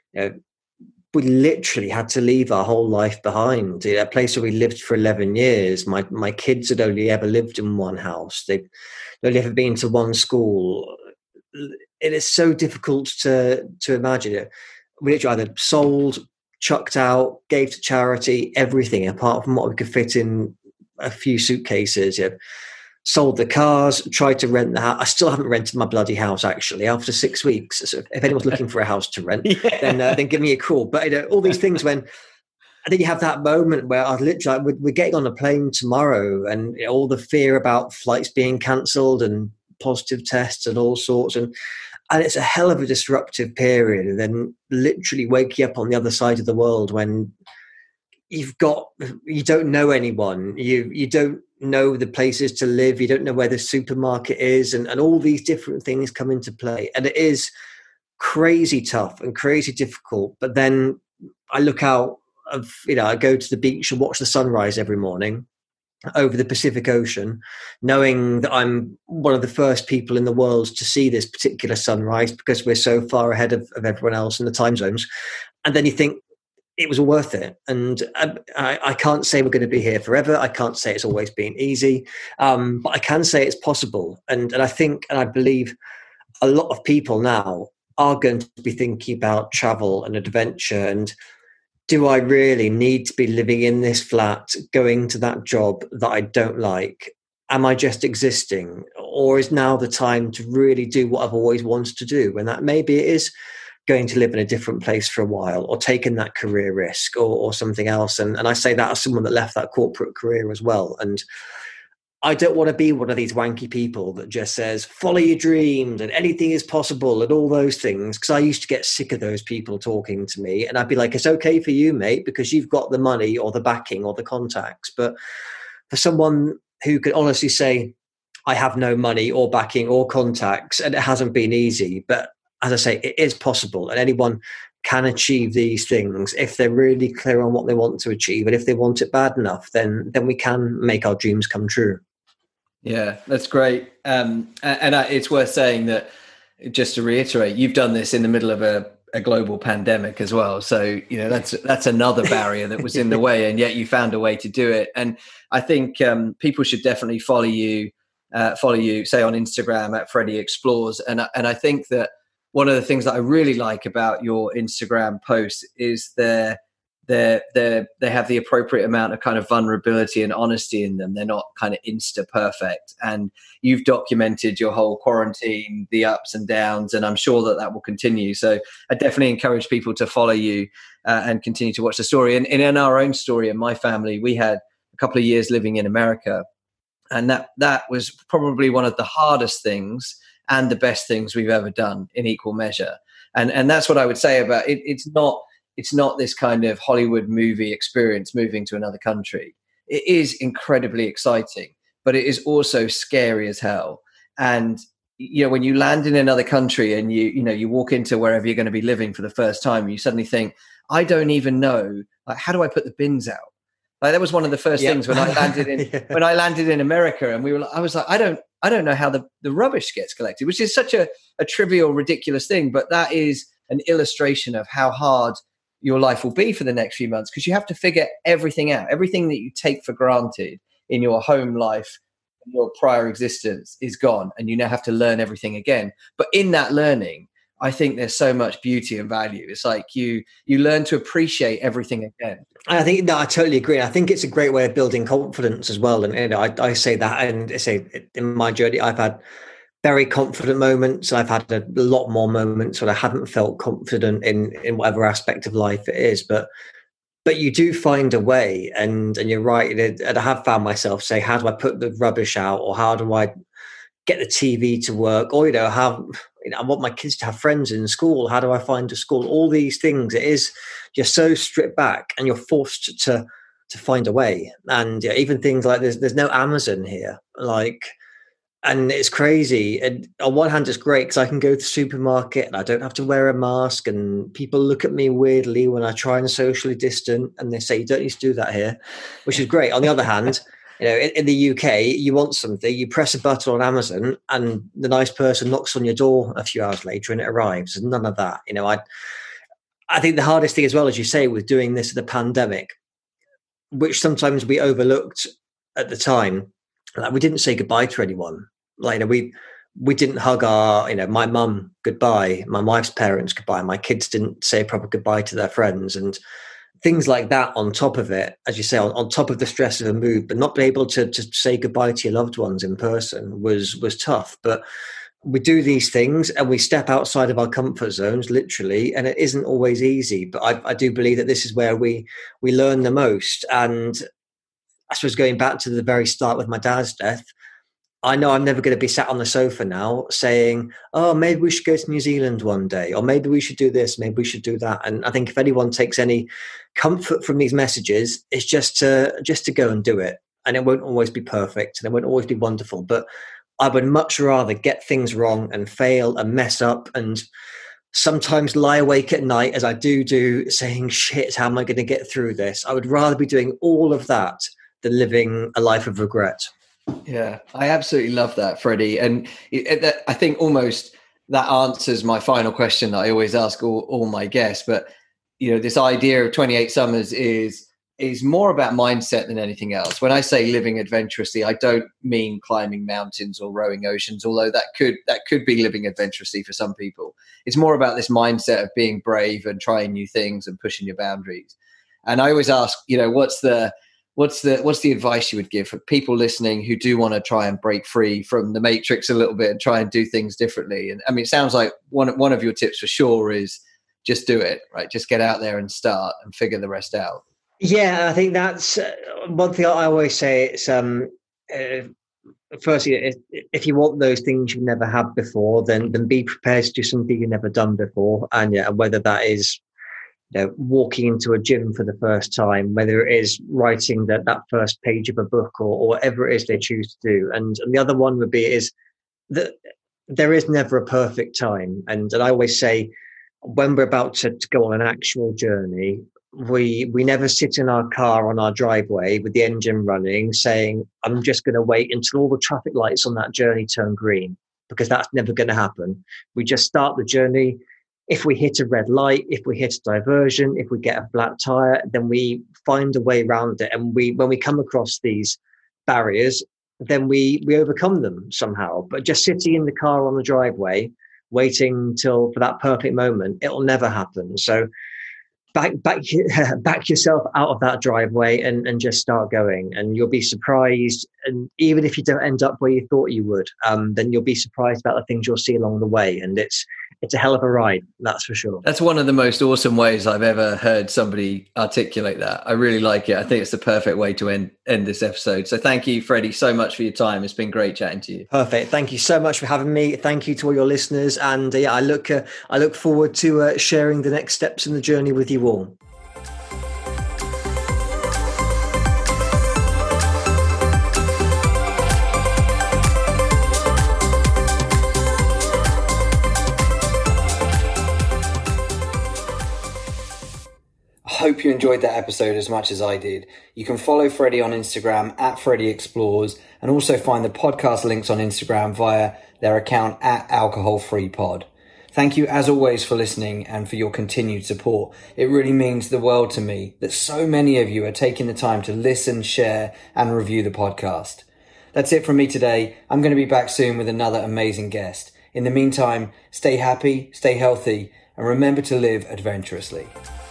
we literally had to leave our whole life behind. A place where we lived for 11 years. My kids had only ever lived in one house. They'd only ever been to one school. It is so difficult to imagine it. We literally either sold, chucked out, gave to charity, everything apart from what we could fit in a few suitcases. Sold the cars, tried to rent the house. I still haven't rented my bloody house, actually, after 6 weeks. So if anyone's looking for a house to rent, then give me a call. But all these things, when I think you have that moment where I was literally, we're getting on a plane tomorrow, and all the fear about flights being cancelled and positive tests and all sorts, and it's a hell of a disruptive period. And then literally wake you up on the other side of the world when you don't know anyone, you don't know the places to live, you don't know where the supermarket is, and all these different things come into play, and it is crazy tough and crazy difficult. But then I look out I go to the beach and watch the sunrise every morning over the Pacific Ocean, knowing that I'm one of the first people in the world to see this particular sunrise because we're so far ahead of everyone else in the time zones. And then you think it was worth it. And I can't say we're going to be here forever. I can't say it's always been easy, but I can say it's possible. And I think, and I believe a lot of people now are going to be thinking about travel and adventure, and do I really need to be living in this flat, going to that job that I don't like? Am I just existing? Or is now the time to really do what I've always wanted to do? And that maybe it is going to live in a different place for a while, or taking that career risk, or something else. And I say that as someone that left that corporate career as well. And I don't want to be one of these wanky people that just says, follow your dreams and anything is possible and all those things. Because I used to get sick of those people talking to me, and I'd be like, it's okay for you, mate, because you've got the money or the backing or the contacts. But for someone who could honestly say, I have no money or backing or contacts, and it hasn't been easy, but as I say, it is possible, and anyone can achieve these things if they're really clear on what they want to achieve. And if they want it bad enough, then we can make our dreams come true. Yeah, that's great. It's worth saying that, just to reiterate, you've done this in the middle of a global pandemic as well. So, that's another barrier that was in the way, and yet you found a way to do it. And I think people should definitely follow you, say on Instagram at Freddie Explores. And I think that one of the things that I really like about your Instagram posts is they're they have the appropriate amount of kind of vulnerability and honesty in them. They're not kind of insta perfect. And you've documented your whole quarantine, the ups and downs, and I'm sure that will continue. So I definitely encourage people to follow you and continue to watch the story. And in our own story, in my family, we had a couple of years living in America, and that was probably one of the hardest things and the best things we've ever done in equal measure. And that's what I would say about it. It's not this kind of Hollywood movie experience moving to another country. It is incredibly exciting, but it is also scary as hell. And, when you land in another country and you walk into wherever you're going to be living for the first time, you suddenly think, I don't even know, like, how do I put the bins out? Like, that was one of the first things when I landed in when I landed in America, and I was like, I don't know how the rubbish gets collected, which is such a trivial, ridiculous thing, but that is an illustration of how hard your life will be for the next few months, because you have to figure everything out. Everything that you take for granted in your home life, your prior existence, is gone, and you now have to learn everything again. But in that learning, I think there's so much beauty and value. It's like you learn to appreciate everything again. I think I totally agree. I think it's a great way of building confidence as well. And I say that, and I say in my journey, I've had very confident moments. I've had a lot more moments when I haven't felt confident in whatever aspect of life it is. But you do find a way, and you're right. And I have found myself say, how do I put the rubbish out, or how do I get the TV to work, or how I want my kids to have friends in school. How do I find a school? All these things. It is just so stripped back, and you're forced to find a way. And even things like there's no Amazon here, and it's crazy. And on one hand, it's great because I can go to the supermarket and I don't have to wear a mask, and people look at me weirdly when I try and socially distant, and they say, you don't need to do that here, which is great. On the other hand, in the UK, you want something, you press a button on Amazon, and the nice person knocks on your door a few hours later and it arrives. There's none of that. I think the hardest thing, as well, as you say, with doing this in the pandemic, which sometimes we overlooked at the time, like, we didn't say goodbye to anyone. Like, we didn't hug my mum goodbye, my wife's parents goodbye, my kids didn't say a proper goodbye to their friends, and things like that on top of it, as you say, on top of the stress of a move, but not be able to say goodbye to your loved ones in person was tough. But we do these things and we step outside of our comfort zones, literally, and it isn't always easy. But I do believe that this is where we learn the most. And I suppose going back to the very start with my dad's death, I know I'm never going to be sat on the sofa now saying, oh, maybe we should go to New Zealand one day, or maybe we should do this, maybe we should do that. And I think if anyone takes any comfort from these messages, it's just to go and do it. And it won't always be perfect, and it won't always be wonderful. But I would much rather get things wrong and fail and mess up and sometimes lie awake at night, as I do, saying, shit, how am I going to get through this? I would rather be doing all of that than living a life of regret. Yeah, I absolutely love that, Freddie. And I think almost that answers my final question that I always ask all my guests. But, this idea of 28 Summers is more about mindset than anything else. When I say living adventurously, I don't mean climbing mountains or rowing oceans, although that could be living adventurously for some people. It's more about this mindset of being brave and trying new things and pushing your boundaries. And I always ask, what's the advice you would give for people listening who do want to try and break free from the matrix a little bit and try and do things differently? And I mean, it sounds like one of your tips for sure is just do it, right? Just get out there and start and figure the rest out. Yeah, I think that's one thing I always say. It's firstly, if you want those things you've never had before, then be prepared to do something you've never done before. And whether that is walking into a gym for the first time, whether it is writing that first page of a book, or whatever it is they choose to do. And the other one would be is that there is never a perfect time. And I always say, when we're about to go on an actual journey, we never sit in our car on our driveway with the engine running saying, I'm just going to wait until all the traffic lights on that journey turn green, because that's never going to happen. We just start the journey. If we hit a red light, if we hit a diversion, if we get a flat tire, then we find a way around it. And when we come across these barriers, then we overcome them somehow. But just sitting in the car on the driveway, waiting for that perfect moment, it'll never happen. So back yourself out of that driveway and just start going, and you'll be surprised. And even if you don't end up where you thought you would, then you'll be surprised about the things you'll see along the way. And it's a hell of a ride, that's for sure. That's one of the most awesome ways I've ever heard somebody articulate that. I really like it. I think it's the perfect way to end this episode. So thank you, Freddie, so much for your time. It's been great chatting to you. Perfect. Thank you so much for having me. Thank you to all your listeners. And I look forward to sharing the next steps in the journey with you all. Hope you enjoyed that episode as much as I did. You can follow Freddie on Instagram at Freddie Explores, and also find the podcast links on Instagram via their account at Alcohol Free Pod. Thank you as always for listening and for your continued support. It really means the world to me that so many of you are taking the time to listen, share, and review the podcast. That's it from me today. I'm going to be back soon with another amazing guest. In the meantime, stay happy, stay healthy, and remember to live adventurously.